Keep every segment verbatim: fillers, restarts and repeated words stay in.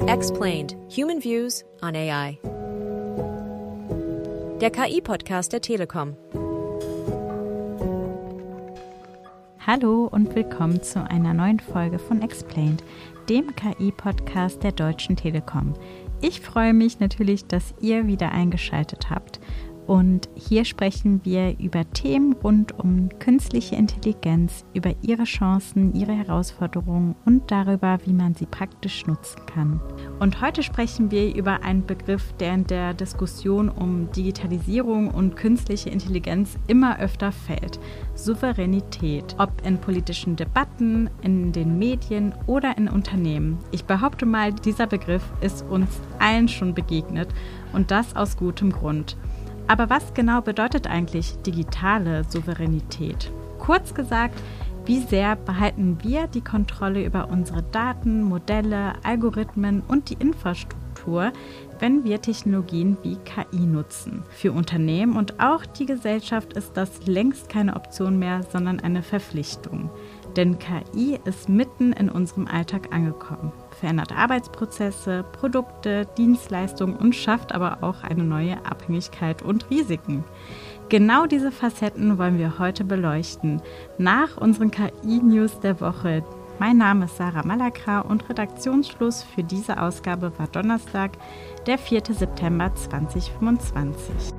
Explained. Human Views on A I. Der K I-Podcast der Telekom. Hallo und willkommen zu einer neuen Folge von Explained, dem K I-Podcast der Deutschen Telekom. Ich freue mich natürlich, dass ihr wieder eingeschaltet habt. Und hier sprechen wir über Themen rund um künstliche Intelligenz, über ihre Chancen, ihre Herausforderungen und darüber, wie man sie praktisch nutzen kann. Und heute sprechen wir über einen Begriff, der in der Diskussion um Digitalisierung und künstliche Intelligenz immer öfter fällt: Souveränität. Ob in politischen Debatten, in den Medien oder in Unternehmen. Ich behaupte mal, dieser Begriff ist uns allen schon begegnet und das aus gutem Grund. Aber was genau bedeutet eigentlich digitale Souveränität? Kurz gesagt, wie sehr behalten wir die Kontrolle über unsere Daten, Modelle, Algorithmen und die Infrastruktur, wenn wir Technologien wie K I nutzen? Für Unternehmen und auch die Gesellschaft ist das längst keine Option mehr, sondern eine Verpflichtung. Denn K I ist mitten in unserem Alltag angekommen, verändert Arbeitsprozesse, Produkte, Dienstleistungen und schafft aber auch eine neue Abhängigkeit und Risiken. Genau diese Facetten wollen wir heute beleuchten, nach unseren K I-News der Woche. Mein Name ist Sarah Malakra und Redaktionsschluss für diese Ausgabe war Donnerstag, der vierter September zweitausendfünfundzwanzig.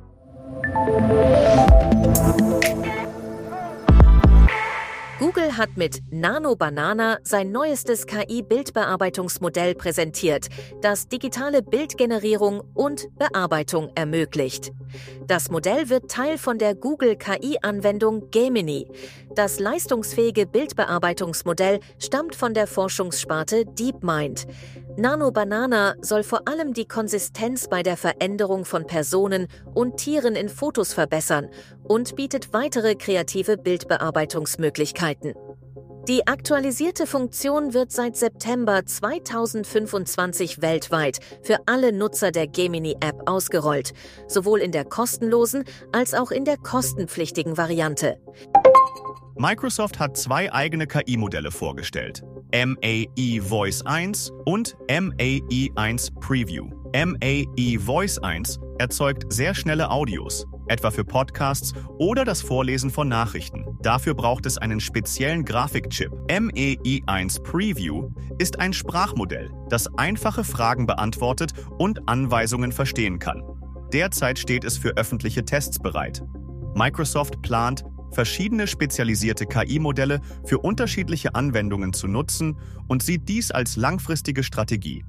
Google hat mit Nano Banana sein neuestes K I-Bildbearbeitungsmodell präsentiert, das digitale Bildgenerierung und Bearbeitung ermöglicht. Das Modell wird Teil von der Google K I-Anwendung Gemini. Das leistungsfähige Bildbearbeitungsmodell stammt von der Forschungssparte DeepMind. Nano Banana soll vor allem die Konsistenz bei der Veränderung von Personen und Tieren in Fotos verbessern und bietet weitere kreative Bildbearbeitungsmöglichkeiten. Die aktualisierte Funktion wird seit September zweitausendfünfundzwanzig weltweit für alle Nutzer der Gemini-App ausgerollt, sowohl in der kostenlosen als auch in der kostenpflichtigen Variante. Microsoft hat zwei eigene K I-Modelle vorgestellt: M A E Voice eins und M A E eins Preview. M A E Voice eins erzeugt sehr schnelle Audios, etwa für Podcasts oder das Vorlesen von Nachrichten. Dafür braucht es einen speziellen Grafikchip. M A E eins Preview ist ein Sprachmodell, das einfache Fragen beantwortet und Anweisungen verstehen kann. Derzeit steht es für öffentliche Tests bereit. Microsoft plant, verschiedene spezialisierte K I-Modelle für unterschiedliche Anwendungen zu nutzen und sieht dies als langfristige Strategie.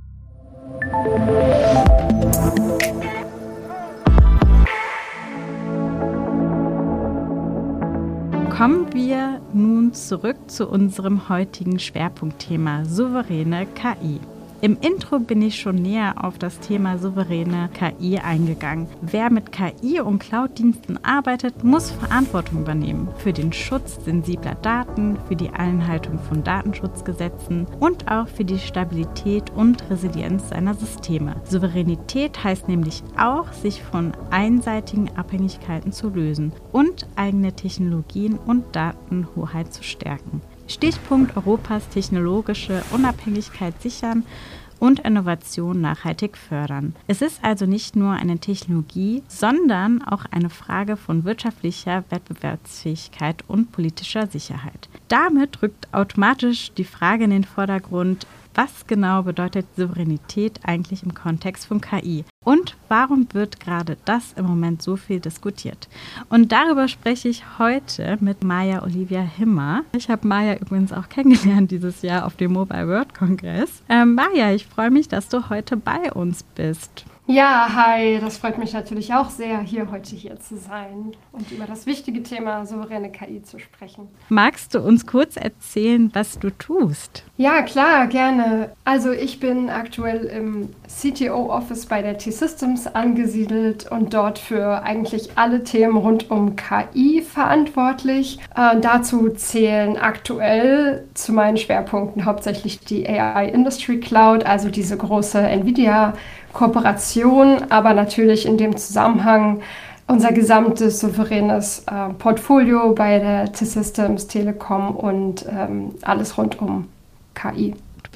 Kommen wir nun zurück zu unserem heutigen Schwerpunktthema: souveräne K I. Im Intro bin ich schon näher auf das Thema souveräne K I eingegangen. Wer mit K I und Cloud-Diensten arbeitet, muss Verantwortung übernehmen für den Schutz sensibler Daten, für die Einhaltung von Datenschutzgesetzen und auch für die Stabilität und Resilienz seiner Systeme. Souveränität heißt nämlich auch, sich von einseitigen Abhängigkeiten zu lösen und eigene Technologien und Datenhoheit zu stärken. Stichpunkt: Europas technologische Unabhängigkeit sichern und Innovation nachhaltig fördern. Es ist also nicht nur eine Technologie, sondern auch eine Frage von wirtschaftlicher Wettbewerbsfähigkeit und politischer Sicherheit. Damit rückt automatisch die Frage in den Vordergrund: Was genau bedeutet Souveränität eigentlich im Kontext von K I? Und warum wird gerade das im Moment so viel diskutiert? Und darüber spreche ich heute mit Maja Olivia Himmer. Ich habe Maja übrigens auch kennengelernt dieses Jahr auf dem Mobile World Congress. Ähm, Maja, ich freue mich, dass du heute bei uns bist. Ja, hi, das freut mich natürlich auch sehr, hier heute hier zu sein und über das wichtige Thema souveräne K I zu sprechen. Magst du uns kurz erzählen, was du tust? Ja, klar, gerne. Also ich bin aktuell im C T O-Office bei der T-Systems angesiedelt und dort für eigentlich alle Themen rund um K I verantwortlich. Äh, dazu zählen aktuell zu meinen Schwerpunkten hauptsächlich die A I Industry Cloud, also diese große NVIDIA Kooperation, aber natürlich in dem Zusammenhang unser gesamtes souveränes äh, Portfolio bei der T-Systems, Telekom und ähm, alles rund um K I. Du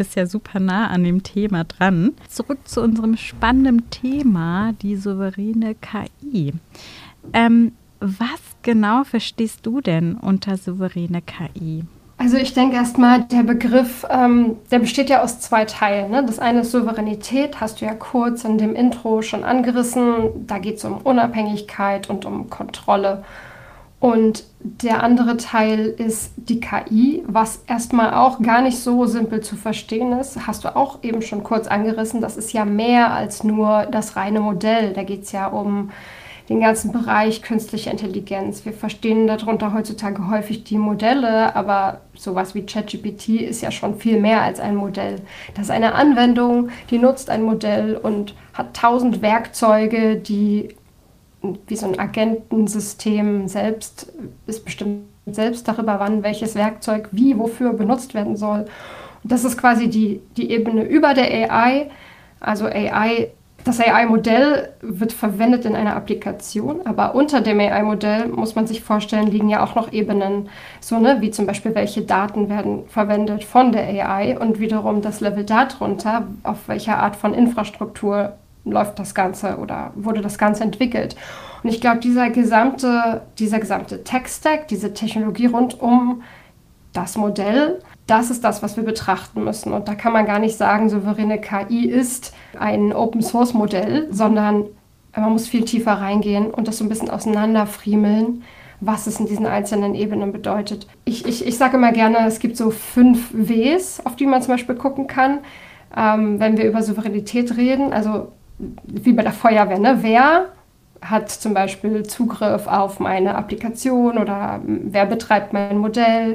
bist ja super nah an dem Thema dran. Zurück zu unserem spannenden Thema, die souveräne K I. Ähm, was genau verstehst du denn unter souveräne K I? Also ich denke erstmal, der Begriff, ähm, der besteht ja aus zwei Teilen. Ne? Das eine ist Souveränität, hast du ja kurz in dem Intro schon angerissen. Da geht es um Unabhängigkeit und um Kontrolle. Und der andere Teil ist die K I, was erstmal auch gar nicht so simpel zu verstehen ist. Hast du auch eben schon kurz angerissen. Das ist ja mehr als nur das reine Modell. Da geht es ja um den ganzen Bereich künstliche Intelligenz. Wir verstehen darunter heutzutage häufig die Modelle, aber sowas wie ChatGPT ist ja schon viel mehr als ein Modell. Das ist eine Anwendung, die nutzt ein Modell und hat tausend Werkzeuge, die wie so ein Agentensystem selbst ist bestimmt selbst darüber, wann welches Werkzeug wie, wofür benutzt werden soll. Und das ist quasi die, die Ebene über der A I. Also A I Das A I-Modell wird verwendet in einer Applikation, aber unter dem A I-Modell, muss man sich vorstellen, liegen ja auch noch Ebenen, so ne, wie zum Beispiel, welche Daten werden verwendet von der A I und wiederum das Level darunter, auf welcher Art von Infrastruktur läuft das Ganze oder wurde das Ganze entwickelt. Und ich glaube, dieser gesamte, dieser gesamte Tech-Stack, diese Technologie rund um das Modell, das ist das, was wir betrachten müssen. Und da kann man gar nicht sagen, souveräne K I ist ein Open-Source-Modell, sondern man muss viel tiefer reingehen und das so ein bisschen auseinanderfriemeln, was es in diesen einzelnen Ebenen bedeutet. Ich, ich, ich sage immer gerne, es gibt so fünf Ws, auf die man zum Beispiel gucken kann, ähm, wenn wir über Souveränität reden. Also wie bei der Feuerwehr, ne? Wer hat zum Beispiel Zugriff auf meine Applikation oder wer betreibt mein Modell?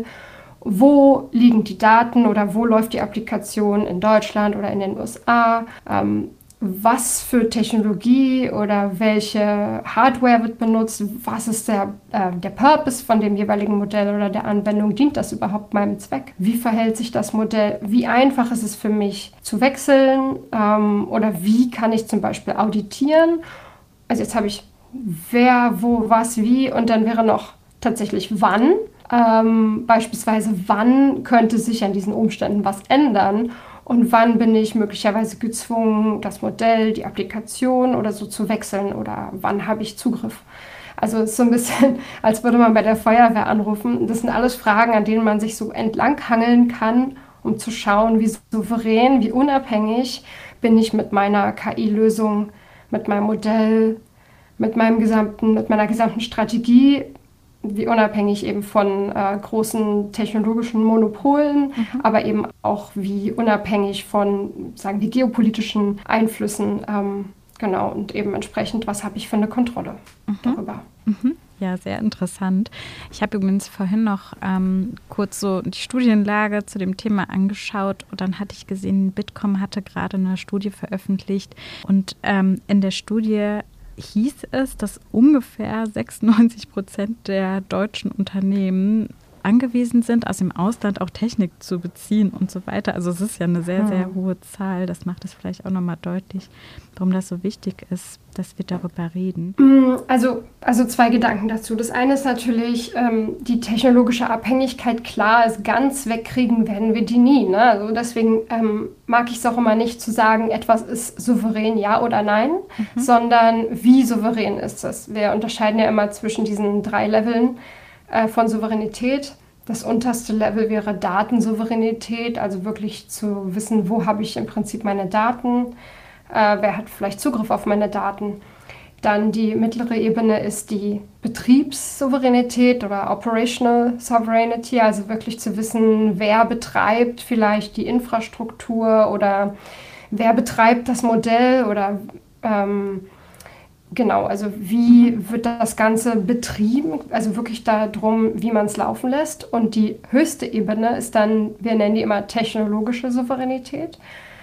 Wo liegen die Daten oder wo läuft die Applikation in Deutschland oder in den U S A? Ähm, was für Technologie oder welche Hardware wird benutzt? Was ist der, äh, der Purpose von dem jeweiligen Modell oder der Anwendung? Dient das überhaupt meinem Zweck? Wie verhält sich das Modell? Wie einfach ist es für mich zu wechseln? Ähm, oder wie kann ich zum Beispiel auditieren? Also jetzt habe ich wer, wo, was, wie und dann wäre noch tatsächlich wann. Ähm, beispielsweise, wann könnte sich an diesen Umständen was ändern und wann bin ich möglicherweise gezwungen, das Modell, die Applikation oder so zu wechseln oder wann habe ich Zugriff. Also es ist so ein bisschen, als würde man bei der Feuerwehr anrufen. Das sind alles Fragen, an denen man sich so entlanghangeln kann, um zu schauen, wie souverän, wie unabhängig bin ich mit meiner K I-Lösung, mit meinem Modell, mit meinem gesamten, mit meiner gesamten Strategie, wie unabhängig eben von äh, großen technologischen Monopolen, mhm. aber eben auch wie unabhängig von, sagen wir, geopolitischen Einflüssen. Ähm, genau, und eben entsprechend, was habe ich für eine Kontrolle mhm. darüber. Mhm. Ja, sehr interessant. Ich habe übrigens vorhin noch ähm, kurz so die Studienlage zu dem Thema angeschaut und dann hatte ich gesehen, Bitkom hatte gerade eine Studie veröffentlicht und ähm, in der Studie hieß es, dass ungefähr sechsundneunzig Prozent der deutschen Unternehmen angewiesen sind, aus dem Ausland auch Technik zu beziehen und so weiter. Also es ist ja eine sehr, sehr hohe Zahl. Das macht es vielleicht auch nochmal deutlich, warum das so wichtig ist, dass wir darüber reden. Also, also zwei Gedanken dazu. Das eine ist natürlich ähm, die technologische Abhängigkeit. Klar ist, ganz wegkriegen werden wir die nie. Ne? Also deswegen ähm, mag ich es auch immer nicht zu sagen, etwas ist souverän, ja oder nein, mhm. sondern wie souverän ist es. Wir unterscheiden ja immer zwischen diesen drei Leveln von Souveränität. Das unterste Level wäre Datensouveränität, also wirklich zu wissen, wo habe ich im Prinzip meine Daten, äh, wer hat vielleicht Zugriff auf meine Daten. Dann die mittlere Ebene ist die Betriebssouveränität oder Operational Sovereignty, also wirklich zu wissen, wer betreibt vielleicht die Infrastruktur oder wer betreibt das Modell oder ähm, genau, also wie wird das Ganze betrieben, also wirklich darum, wie man es laufen lässt. Und die höchste Ebene ist dann, wir nennen die immer technologische Souveränität.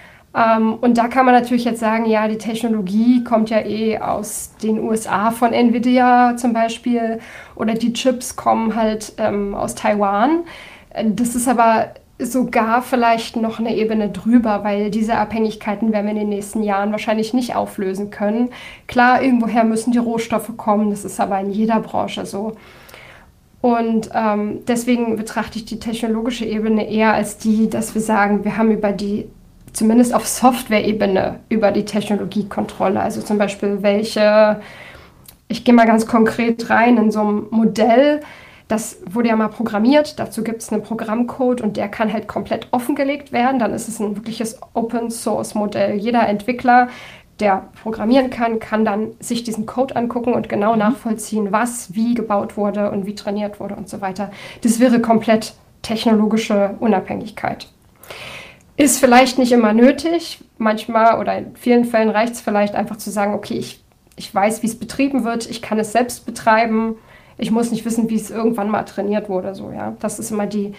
Ähm, und da kann man natürlich jetzt sagen, ja, die Technologie kommt ja eh aus den U S A von Nvidia zum Beispiel oder die Chips kommen halt ähm, aus Taiwan. Das ist aber sogar vielleicht noch eine Ebene drüber, weil diese Abhängigkeiten werden wir in den nächsten Jahren wahrscheinlich nicht auflösen können. Klar, irgendwoher müssen die Rohstoffe kommen, das ist aber in jeder Branche so. Und ähm, deswegen betrachte ich die technologische Ebene eher als die, dass wir sagen, wir haben über die, zumindest auf Software-Ebene, über die Technologiekontrolle. Also zum Beispiel welche, ich gehe mal ganz konkret rein in so ein Modell, das wurde ja mal programmiert, dazu gibt es einen Programmcode und der kann halt komplett offengelegt werden. Dann ist es ein wirkliches Open-Source-Modell. Jeder Entwickler, der programmieren kann, kann dann sich diesen Code angucken und genau nachvollziehen, was wie gebaut wurde und wie trainiert wurde und so weiter. Das wäre komplett technologische Unabhängigkeit. Ist vielleicht nicht immer nötig. Manchmal oder in vielen Fällen reicht es vielleicht einfach zu sagen, okay, ich, ich weiß, wie es betrieben wird, ich kann es selbst betreiben. Ich muss nicht wissen, wie es irgendwann mal trainiert wurde. So, ja. Das ist immer die,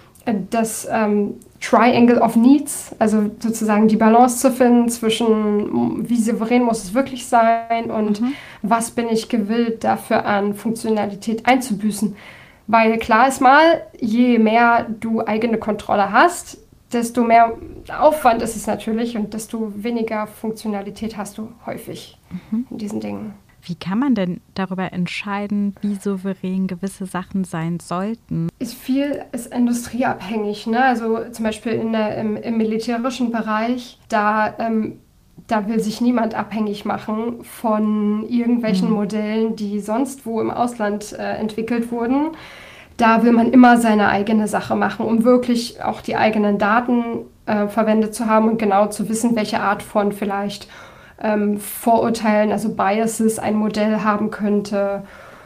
das ähm, Triangle of Needs, also sozusagen die Balance zu finden zwischen, wie souverän muss es wirklich sein und mhm. was bin ich gewillt, dafür an Funktionalität einzubüßen. Weil klar ist mal, je mehr du eigene Kontrolle hast, desto mehr Aufwand ist es natürlich und desto weniger Funktionalität hast du häufig mhm. in diesen Dingen. Wie kann man denn darüber entscheiden, wie souverän gewisse Sachen sein sollten? Ist viel ist industrieabhängig, ne? Also zum Beispiel in der, im, im militärischen Bereich, da, ähm, da will sich niemand abhängig machen von irgendwelchen mhm. Modellen, die sonst wo im Ausland äh, entwickelt wurden. Da will man immer seine eigene Sache machen, um wirklich auch die eigenen Daten äh, verwendet zu haben und genau zu wissen, welche Art von vielleicht Ähm, Vorurteilen, also Biases, ein Modell haben könnte.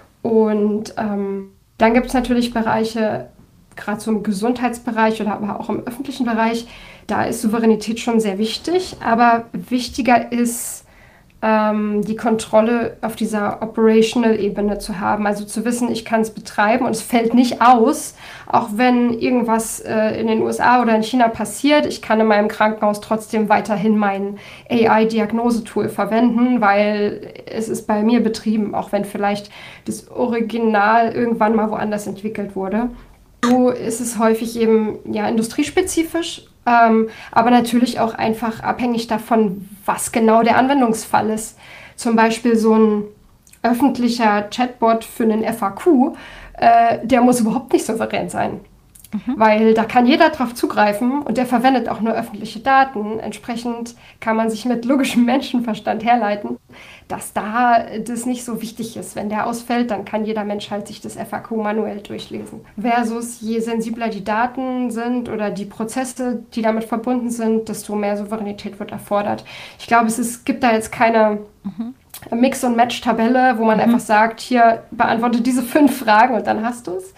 Und ähm, dann gibt es natürlich Bereiche, gerade so im Gesundheitsbereich oder aber auch im öffentlichen Bereich, da ist Souveränität schon sehr wichtig. Aber wichtiger ist, ähm, die Kontrolle auf dieser Operational-Ebene zu haben. Also zu wissen, ich kann es betreiben und es fällt nicht aus, auch wenn irgendwas äh, in den U S A oder in China passiert. Ich kann in meinem Krankenhaus trotzdem weiterhin mein A I-Diagnosetool verwenden, weil es ist bei mir betrieben, auch wenn vielleicht das Original irgendwann mal woanders entwickelt wurde. So ist es häufig eben ja, industriespezifisch, ähm, aber natürlich auch einfach abhängig davon, was genau der Anwendungsfall ist. Zum Beispiel so ein öffentlicher Chatbot für einen F A Q, äh, der muss überhaupt nicht souverän sein. Mhm. Weil da kann jeder drauf zugreifen und der verwendet auch nur öffentliche Daten. Entsprechend kann man sich mit logischem Menschenverstand herleiten, dass da das nicht so wichtig ist. Wenn der ausfällt, dann kann jeder Mensch halt sich das F A Q manuell durchlesen. Versus je sensibler die Daten sind oder die Prozesse, die damit verbunden sind, desto mehr Souveränität wird erfordert. Ich glaube, es ist, gibt da jetzt keine mhm. Mix- und Match-Tabelle, wo man mhm. einfach sagt, hier beantworte diese fünf Fragen und dann hast du es.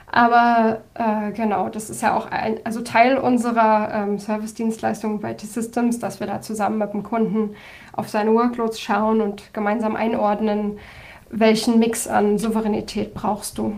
Aber äh, genau, das ist ja auch ein, also Teil unserer ähm, Service-Dienstleistung bei T-Systems, dass wir da zusammen mit dem Kunden auf seine Workloads schauen und gemeinsam einordnen, welchen Mix an Souveränität brauchst du.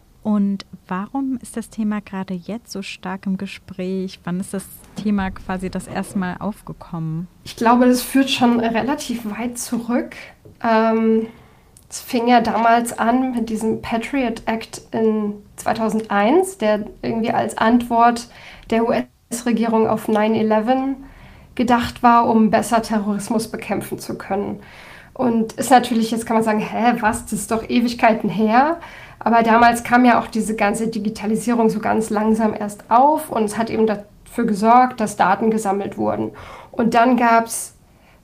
Und warum ist das Thema gerade jetzt so stark im Gespräch? Wann ist das Thema quasi das erste Mal aufgekommen? Ich glaube, das führt schon relativ weit zurück. Ähm, Es fing ja damals an mit diesem Patriot Act in zweitausendeins, der irgendwie als Antwort der U S-Regierung auf nine eleven gedacht war, um besser Terrorismus bekämpfen zu können. Und ist natürlich, jetzt kann man sagen, hä, was, das ist doch Ewigkeiten her. Aber damals kam ja auch diese ganze Digitalisierung so ganz langsam erst auf und es hat eben dafür gesorgt, dass Daten gesammelt wurden. Und dann gab es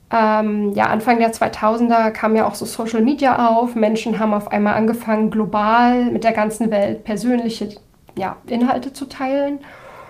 Ähm, ja, Anfang der zweitausender kam ja auch so Social Media auf. Menschen haben auf einmal angefangen, global mit der ganzen Welt persönliche ja, Inhalte zu teilen.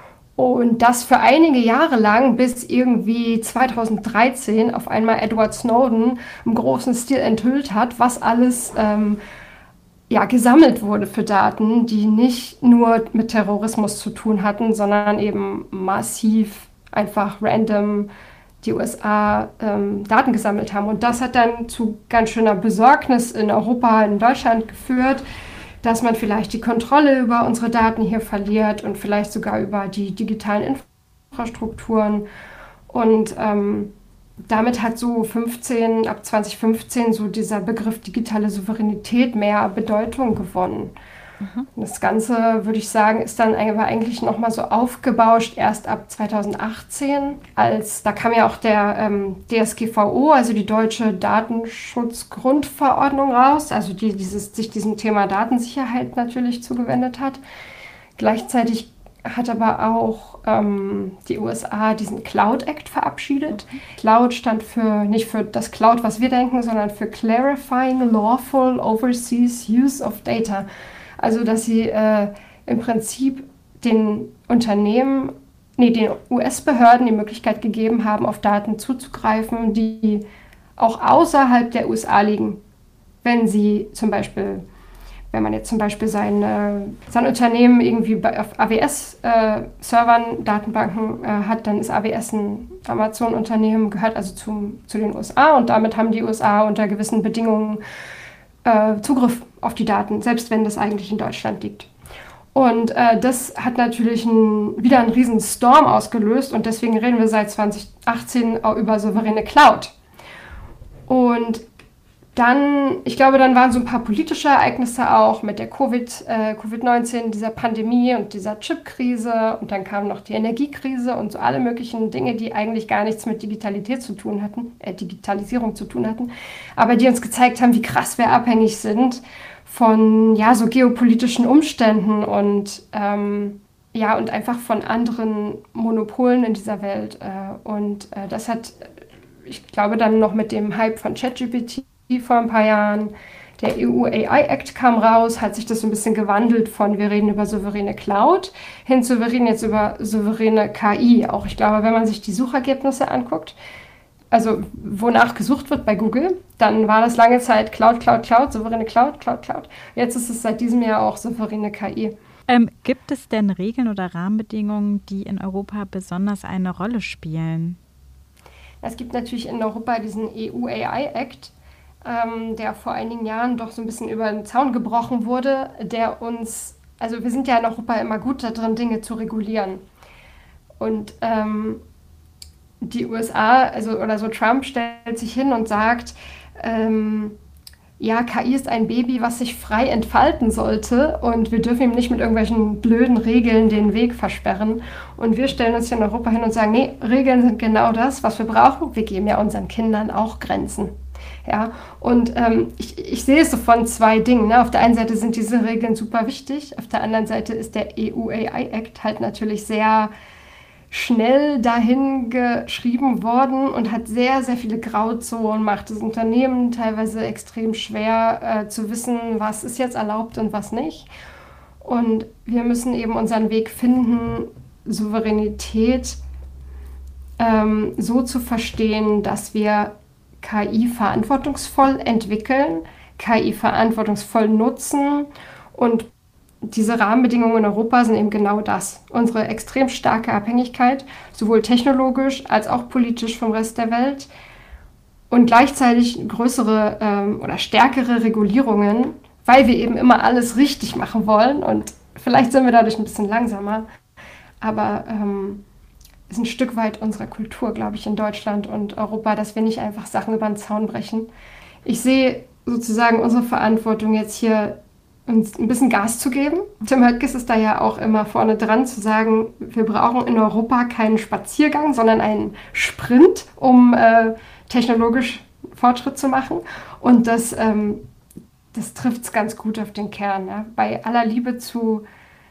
Und das für einige Jahre lang, bis irgendwie zweitausenddreizehn auf einmal Edward Snowden im großen Stil enthüllt hat, was alles ähm, ja, gesammelt wurde für Daten, die nicht nur mit Terrorismus zu tun hatten, sondern eben massiv einfach random die U S A ähm, Daten gesammelt haben. Und das hat dann zu ganz schöner Besorgnis in Europa, in Deutschland geführt, dass man vielleicht die Kontrolle über unsere Daten hier verliert und vielleicht sogar über die digitalen Infrastrukturen. Und ähm, damit hat so fünfzehn, ab zwanzig fünfzehn so dieser Begriff digitale Souveränität mehr Bedeutung gewonnen. Mhm. Das Ganze, würde ich sagen, ist dann aber eigentlich nochmal so aufgebauscht, erst ab zweitausendachtzehn, als da kam ja auch der ähm, D S G V O, also die Deutsche Datenschutzgrundverordnung raus, also die dieses, sich diesem Thema Datensicherheit natürlich zugewendet hat. Gleichzeitig hat aber auch ähm, die U S A diesen Cloud Act verabschiedet. Mhm. Cloud stand für, nicht für das Cloud, was wir denken, sondern für Clarifying Lawful Overseas Use of Data. Also, dass sie äh, im Prinzip den Unternehmen, nee, den U S-Behörden die Möglichkeit gegeben haben, auf Daten zuzugreifen, die auch außerhalb der U S A liegen. Wenn sie zum Beispiel, wenn man jetzt zum Beispiel sein, äh, sein Unternehmen irgendwie bei, auf A W S-Servern, äh, Datenbanken äh, hat, dann ist A W S ein Amazon-Unternehmen, gehört also zum, zu den U S A und damit haben die U S A unter gewissen Bedingungen äh, Zugriff auf die Daten, selbst wenn das eigentlich in Deutschland liegt. Und äh, das hat natürlich ein, wieder einen riesen Storm ausgelöst und deswegen reden wir seit zweitausendachtzehn auch über souveräne Cloud. Und dann, ich glaube, dann waren so ein paar politische Ereignisse auch mit der Covid, äh, Covid neunzehn, dieser Pandemie und dieser Chip-Krise und dann kam noch die Energiekrise und so alle möglichen Dinge, die eigentlich gar nichts mit Digitalität zu tun hatten, äh, Digitalisierung zu tun hatten, aber die uns gezeigt haben, wie krass wir abhängig sind von ja, so geopolitischen Umständen und, ähm, ja, und einfach von anderen Monopolen in dieser Welt. Äh, und äh, das hat, ich glaube, dann noch mit dem Hype von ChatGPT vor ein paar Jahren, der E U A I Act kam raus, hat sich das so ein bisschen gewandelt von wir reden über souveräne Cloud hin zu wir reden jetzt über souveräne K I. Auch ich glaube, wenn man sich die Suchergebnisse anguckt, also wonach gesucht wird bei Google, dann war das lange Zeit Cloud, Cloud, Cloud, souveräne Cloud, Cloud, Cloud. Jetzt ist es seit diesem Jahr auch souveräne K I. Ähm, gibt es denn Regeln oder Rahmenbedingungen, die in Europa besonders eine Rolle spielen? Es gibt natürlich in Europa diesen E U A I Act, ähm, der vor einigen Jahren doch so ein bisschen über den Zaun gebrochen wurde, der uns, also wir sind ja in Europa immer gut da drin, Dinge zu regulieren. Und ähm, die U S A, also oder so Trump stellt sich hin und sagt, ähm, ja, K I ist ein Baby, was sich frei entfalten sollte und wir dürfen ihm nicht mit irgendwelchen blöden Regeln den Weg versperren. Und wir stellen uns hier in Europa hin und sagen, nee, Regeln sind genau das, was wir brauchen. Wir geben ja unseren Kindern auch Grenzen. Ja, und ähm, ich, ich sehe es so von zwei Dingen. Ne? Auf der einen Seite sind diese Regeln super wichtig, auf der anderen Seite ist der E U A I Act halt natürlich sehr schnell dahin geschrieben worden und hat sehr, sehr viele Grauzonen, macht das Unternehmen teilweise extrem schwer äh, zu wissen, was ist jetzt erlaubt und was nicht. Und wir müssen eben unseren Weg finden, Souveränität ähm, so zu verstehen, dass wir K I verantwortungsvoll entwickeln, K I verantwortungsvoll nutzen und diese Rahmenbedingungen in Europa sind eben genau das. Unsere extrem starke Abhängigkeit, sowohl technologisch als auch politisch vom Rest der Welt und gleichzeitig größere ähm, oder stärkere Regulierungen, weil wir eben immer alles richtig machen wollen und vielleicht sind wir dadurch ein bisschen langsamer, aber ähm, ist ein Stück weit unserer Kultur, glaube ich, in Deutschland und Europa, dass wir nicht einfach Sachen über den Zaun brechen. Ich sehe sozusagen unsere Verantwortung jetzt hier, uns ein bisschen Gas zu geben. Tim Höttges ist da ja auch immer vorne dran zu sagen, wir brauchen in Europa keinen Spaziergang, sondern einen Sprint, um äh, technologisch Fortschritt zu machen. Und das, ähm, das trifft es ganz gut auf den Kern. Ja? Bei aller Liebe zu,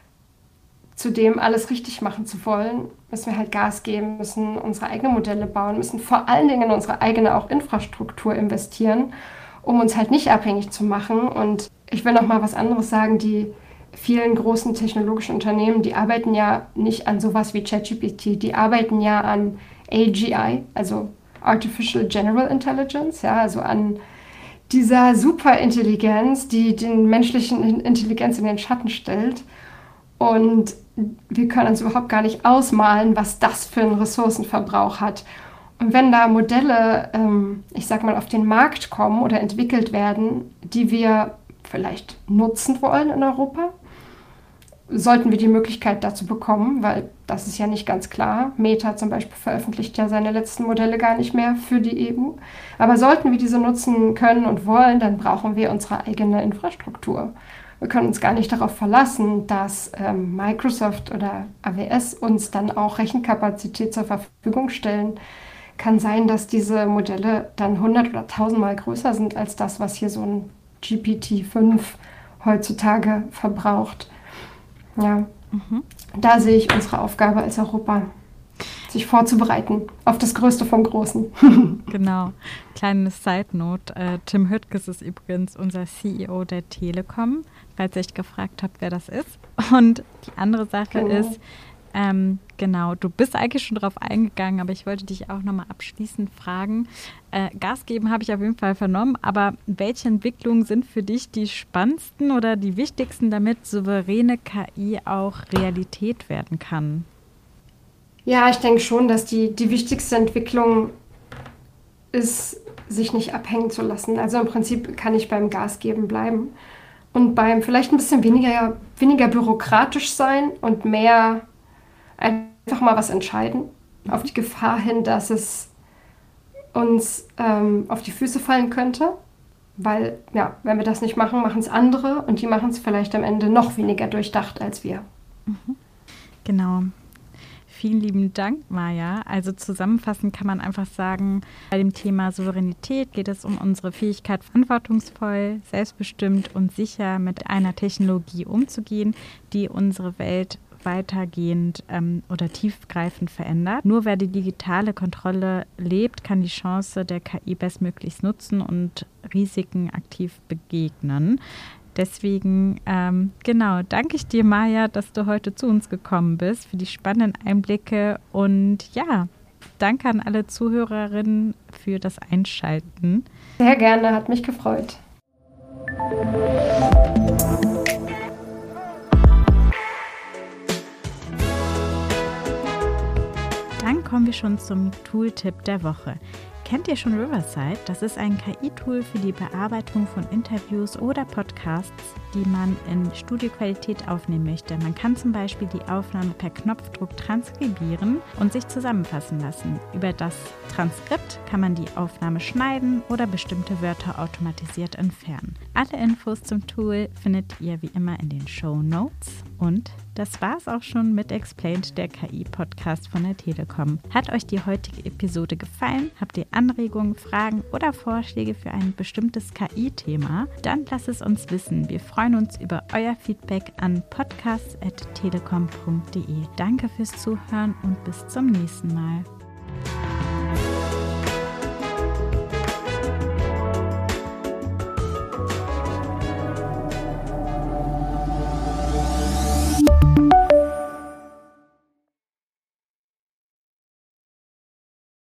zu dem, alles richtig machen zu wollen, müssen wir halt Gas geben, müssen unsere eigenen Modelle bauen, müssen vor allen Dingen in unsere eigene auch Infrastruktur investieren, um uns halt nicht abhängig zu machen. Und ich will noch mal was anderes sagen, die vielen großen technologischen Unternehmen, die arbeiten ja nicht an sowas wie ChatGPT, die arbeiten ja an A G I, also Artificial General Intelligence, ja, also an dieser Superintelligenz, die den menschlichen Intelligenz in den Schatten stellt. Und wir können uns überhaupt gar nicht ausmalen, was das für einen Ressourcenverbrauch hat. Und wenn da Modelle, ähm, ich sag mal, auf den Markt kommen oder entwickelt werden, die wir vielleicht nutzen wollen in Europa, sollten wir die Möglichkeit dazu bekommen, weil das ist ja nicht ganz klar. Meta zum Beispiel veröffentlicht ja seine letzten Modelle gar nicht mehr für die E U. Aber sollten wir diese nutzen können und wollen, dann brauchen wir unsere eigene Infrastruktur. Wir können uns gar nicht darauf verlassen, dass ähm, Microsoft oder A W S uns dann auch Rechenkapazität zur Verfügung stellen. Kann sein, dass diese Modelle dann hundert oder tausendmal größer sind als das, was hier so ein G P T fünf heutzutage verbraucht. Ja, mhm. Da sehe ich unsere Aufgabe als Europa, sich vorzubereiten auf das Größte vom Großen. Genau. Kleine Side-Note. Äh, Tim Höttges ist übrigens unser C E O der Telekom, falls ihr euch gefragt habt, wer das ist. Und die andere Sache genau. ist, ähm, genau, du bist eigentlich schon drauf eingegangen, aber ich wollte dich auch nochmal abschließend fragen. Äh, Gas geben habe ich auf jeden Fall vernommen, aber welche Entwicklungen sind für dich die spannendsten oder die wichtigsten, damit souveräne K I auch Realität werden kann? Ja, ich denke schon, dass die, die wichtigste Entwicklung ist, sich nicht abhängen zu lassen. Also im Prinzip kann ich beim Gas geben bleiben und beim vielleicht ein bisschen weniger, weniger bürokratisch sein und mehr einfach mal was entscheiden, auf die Gefahr hin, dass es uns ähm, auf die Füße fallen könnte. Weil, ja, wenn wir das nicht machen, machen es andere und die machen es vielleicht am Ende noch weniger durchdacht als wir. Mhm. Genau. Vielen lieben Dank, Maja. Also zusammenfassend kann man einfach sagen, bei dem Thema Souveränität geht es um unsere Fähigkeit, verantwortungsvoll, selbstbestimmt und sicher mit einer Technologie umzugehen, die unsere Welt weitergehend ähm, oder tiefgreifend verändert. Nur wer die digitale Kontrolle lebt, kann die Chance der K I bestmöglichst nutzen und Risiken aktiv begegnen. Deswegen, ähm, genau, danke ich dir, Maja, dass du heute zu uns gekommen bist, für die spannenden Einblicke und ja, danke an alle Zuhörerinnen für das Einschalten. Sehr gerne, hat mich gefreut. Dann kommen wir schon zum Tooltip der Woche. Kennt ihr schon Riverside? Das ist ein K I-Tool für die Bearbeitung von Interviews oder Podcasts, die man in Studioqualität aufnehmen möchte. Man kann zum Beispiel die Aufnahme per Knopfdruck transkribieren und sich zusammenfassen lassen. Über das Transkript kann man die Aufnahme schneiden oder bestimmte Wörter automatisiert entfernen. Alle Infos zum Tool findet ihr wie immer in den Shownotes. Und das war's auch schon mit Explained, der K I-Podcast von der Telekom. Hat euch die heutige Episode gefallen? Habt ihr Anregungen, Fragen oder Vorschläge für ein bestimmtes K I-Thema? Dann lasst es uns wissen. Wir freuen uns über euer Feedback an podcast at telekom punkt de. Danke fürs Zuhören und bis zum nächsten Mal.